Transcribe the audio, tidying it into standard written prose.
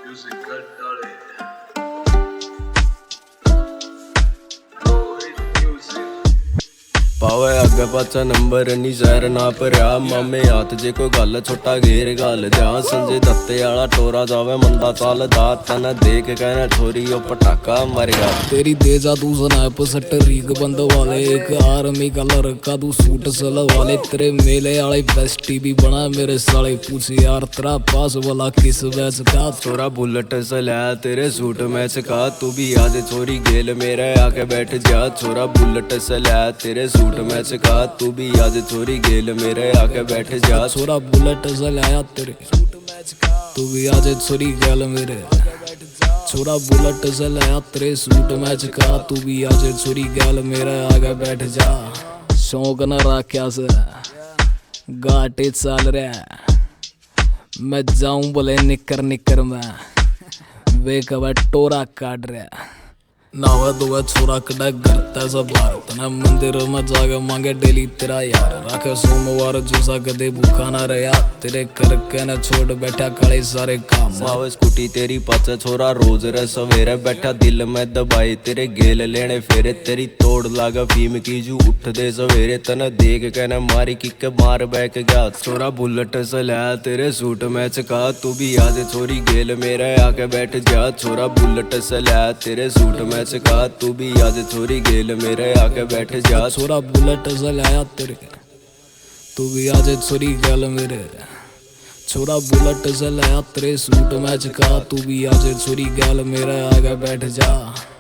Music Cut पावे अगे पाचा नंबर नी शहर ना भरिया मामे हाथ जे कोई गल छोटा घेर गल जा संजय दत्ते आला टोरा जावे मंदा चालदा तने देख कहना छोरी ओ पटाखा मर गया तेरी दे जा तू स्नैप सट रीक बंद वाले एक आर्मी का लड़का तू सूट सल वाले तेरे मेले आले बेस्टी भी बना मेरे साले पूछ यार तेरा पास वाला किस वैस का छोरा बुलेट से लै तेरे सूट मैच का तू भी आज छोरी गेल मेरे आके बैठ जा छोरा बुलेट से लै तेरे सूट मैच का तू भी आज छोरी गेल मेरे आके बैठ जा छोरा बुलेट से लाया तेरे तू भी आज छोरी गेल मेरे छोरा बुलेट से लाया तेरे सूट मैच का तू भी आज छोरी गेल मेरे आगे बैठ जा शौक न रखा से घाटे चल रहा मैं जाऊं बोले निकर निकर में वे कब टोरा काट रहा नावा दुआ छोरा कड़ा करता सब भारत ना मंदिर में जाके मांगे डेली तेरा यार रखे सोमवार जूसा कदे भूखा ना रहा तेरे करके न छोड़ बैठा काले सारे काम सावे स्कूटी तेरी पाचे छोरा रोज रे सवेरे बैठा दिल में दबाई तेरे गेल लेने फेरे तेरी तोड़ लागा फीम की जू उठ दे सवेरे तने देख के न मारी किक मार बैक गया छोरा बुलेट से लै तेरे सूट मैच का तू भी आज छोरी गेल मेरे आके बैठ जा छोरा बुलेट से लै तेरे सूट मैच का तू भी आज छोरी गेल मेरे आके बैठ जा छोरा बुलेट से लाया तेरे तू भी आज छोरी गेल मेरे छोरा बुलेट से लाया तेरे सूट मैच का तू भी आज छोरी गेल मेरे आगे बैठ जा।